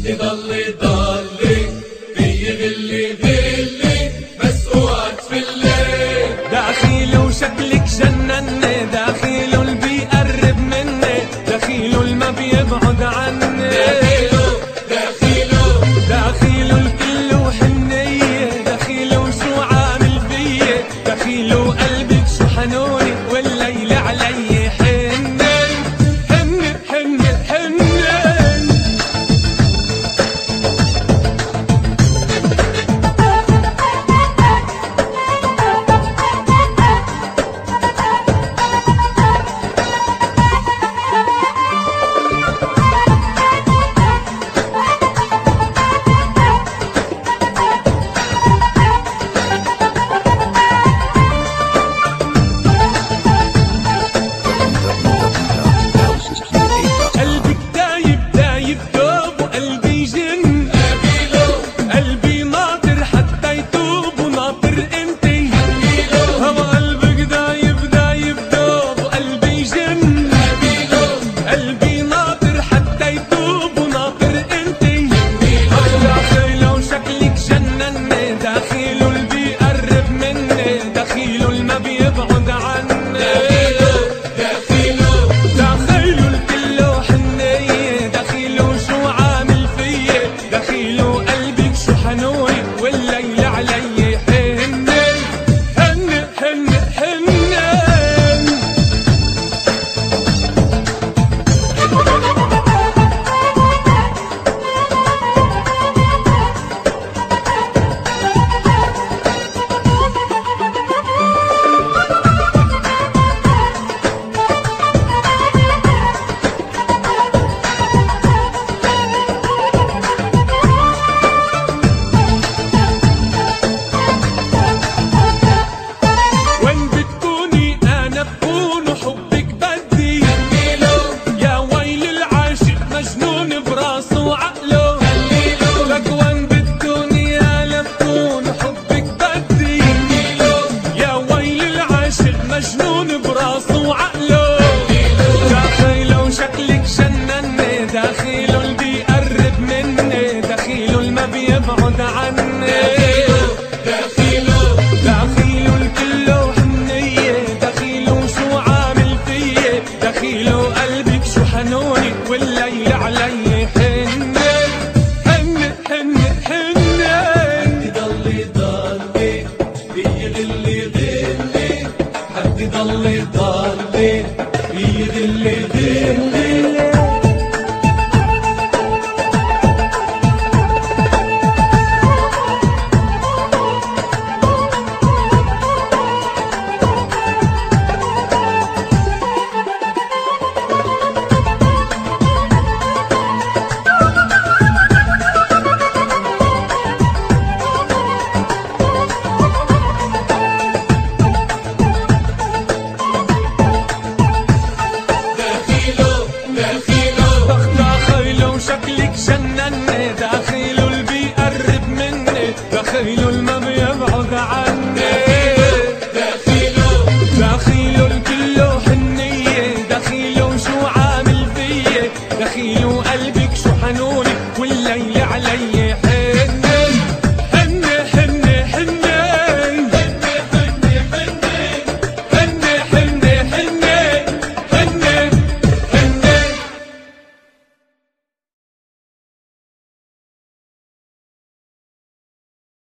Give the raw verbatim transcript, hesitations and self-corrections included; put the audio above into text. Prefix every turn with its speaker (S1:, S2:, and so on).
S1: يضل ضلي بيغلي غلي بس اوعى تفلي.
S2: دخيله وشكلك جنني، دخيله اللي بيقرب مني، دخيله اللي ما بيبعد عني،
S1: دخيله دخيله
S2: دخيله الكل وحنية، دخيله وشو عامل فيي، دخيله قلبك شو حنوني والليل علي حنن حنن حنن حنن. مجنون براسه وعقله، دخيله وشكلك جنني، دخيله اللي بيقرب مني، دخيله اللي ما بيبعد عني،
S1: دخيله
S2: دخيله الكله حنية، دخيله وشو عامل فيي، دخيله قلبك شو حنوني والليل علي حنن حنن حنن حنن.
S1: يضل ضلي بيغلي غلي حد يضل ضلي بيغلي غلي.
S2: دخيله اللي بيقرب مني، دخيله اللي ما بيبعد عني،
S1: دخيله
S2: دخيله الكله حنية، دخيله وشو عامل فيي، دخيله قلبك شو حنوني والليل علي